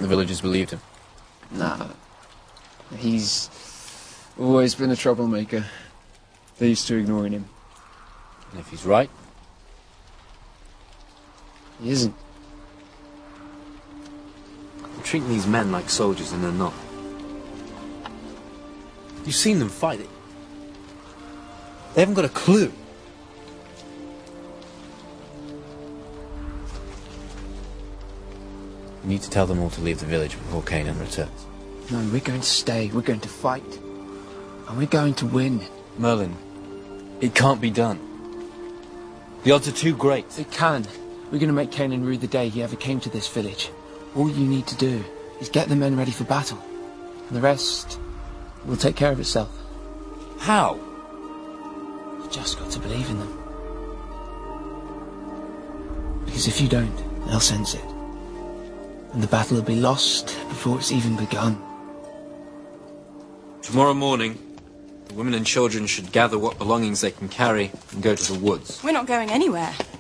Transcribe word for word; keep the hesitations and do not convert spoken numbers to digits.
the villagers believed him? Nah. He's always been a troublemaker. They're used to ignoring him. And if he's right? He isn't. You're treating these men like soldiers and they're not. You've seen them fight it. They haven't got a clue. You need to tell them all to leave the village before Kanan returns. No, we're going to stay. We're going to fight. And we're going to win. Merlin, it can't be done. The odds are too great. It can. We're going to make Kanan rue the day he ever came to this village. All you need to do is get the men ready for battle. And the rest will take care of itself. How? You've just got to believe in them. Because if you don't, they'll sense it. And the battle will be lost before it's even begun. Tomorrow morning, the women and children should gather what belongings they can carry and go to the woods. We're not going anywhere.